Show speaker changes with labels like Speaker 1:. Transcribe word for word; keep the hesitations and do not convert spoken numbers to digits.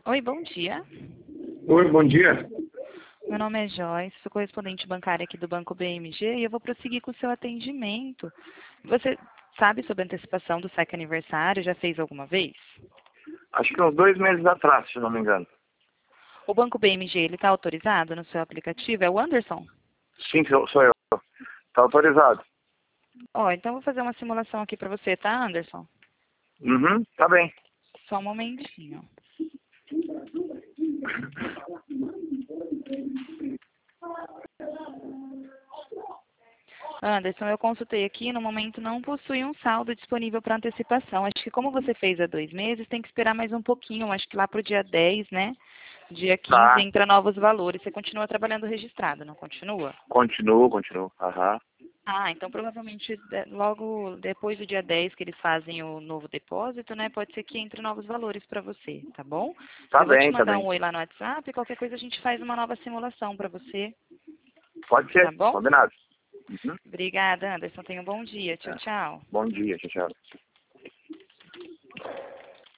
Speaker 1: Oi, bom dia.
Speaker 2: Oi, bom dia.
Speaker 1: Meu nome é Joyce, sou correspondente bancária aqui do Banco B M G e eu vou prosseguir com o seu atendimento. Você sabe sobre a antecipação do saque aniversário? Já fez alguma vez?
Speaker 2: Acho que uns dois meses atrás, se não me engano.
Speaker 1: O Banco B M G, ele está autorizado no seu aplicativo? É o Anderson?
Speaker 2: Sim, sou sou eu. Tá autorizado.
Speaker 1: Ó, então eu vou fazer uma simulação aqui para você, tá, Anderson?
Speaker 2: Uhum, tá bem.
Speaker 1: Só um momentinho. Anderson, eu consultei aqui, no momento não possui um saldo disponível para antecipação. Acho que como você fez há dois meses, tem que esperar mais um pouquinho. Acho que lá para o dia dez, né? Dia quinze
Speaker 2: Tá.
Speaker 1: entra novos valores. Você continua trabalhando registrado, não continua?
Speaker 2: Continuo, continuo. Aham.
Speaker 1: Ah, então provavelmente de- logo depois do dia dez que eles fazem o novo depósito, né? Pode ser que entre novos valores para você, tá bom?
Speaker 2: Tá
Speaker 1: Eu vou te
Speaker 2: bem, tá
Speaker 1: mandar um
Speaker 2: bem.
Speaker 1: oi lá no WhatsApp e qualquer coisa a gente faz uma nova simulação para você,
Speaker 2: Pode
Speaker 1: tá
Speaker 2: ser,
Speaker 1: bom?
Speaker 2: combinado. Uhum.
Speaker 1: Obrigada, Anderson. Tenha um bom dia. Tchau,
Speaker 2: É.
Speaker 1: tchau.
Speaker 2: Bom dia, tchau, tchau.